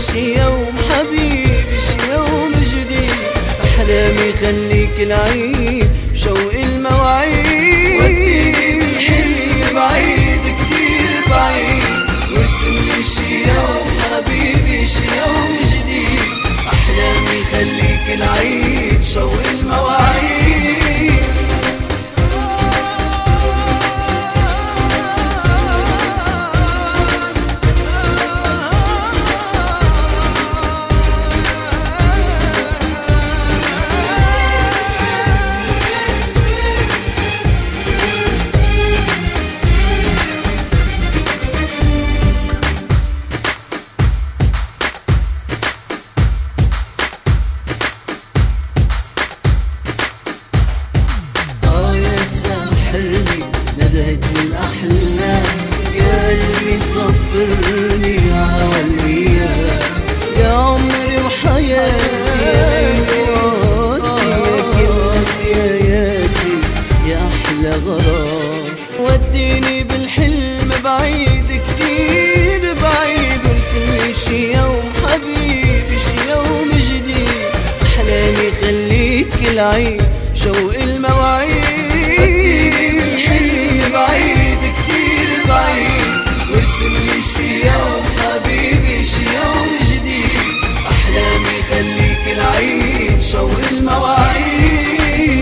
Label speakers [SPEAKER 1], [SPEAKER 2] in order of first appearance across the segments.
[SPEAKER 1] شي يوم حبيبي شي يوم جديد، أحلامي خليك العيد شوق المواعيد. وديني بالحلم بعيد كتير بعيد، وارسملي شي يوم حبيبي شي يوم جديد، أحلامي خليك العيد شوق المواعيد. ندهت الأحلام يا قلبي صبرني عالأيام، يا عمري وحياتي يا كلمتي يا ياتي يا أحلى غرام. وديني بالحلم بعيد كتير بعيد، وارسملي شي يوم حبيبي شي يوم جديد، أحلامي خليك العيد شوق المواعيد. بعيد كتير بعيد، وارسملي شي يوم حبيبي شي يوم جديد، أحلامي خليك العيد شوق المواعيد.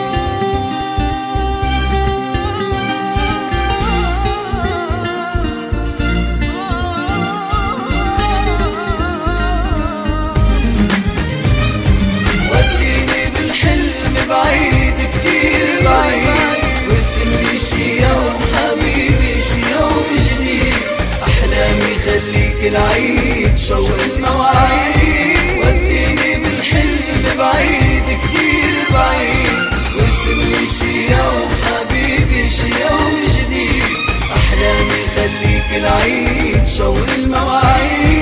[SPEAKER 1] وديني بالحلم بعيد كتير بعيد، وارسملي شي يوم حبيبي شي يوم جديد، أحلامي خليك العيد شوق المواعيد. وديني بالحلم بعيد كتير بعيد، وارسملي شي يوم حبيبي شي يوم جديد، أحلامي خليك العيد شوق المواعيد.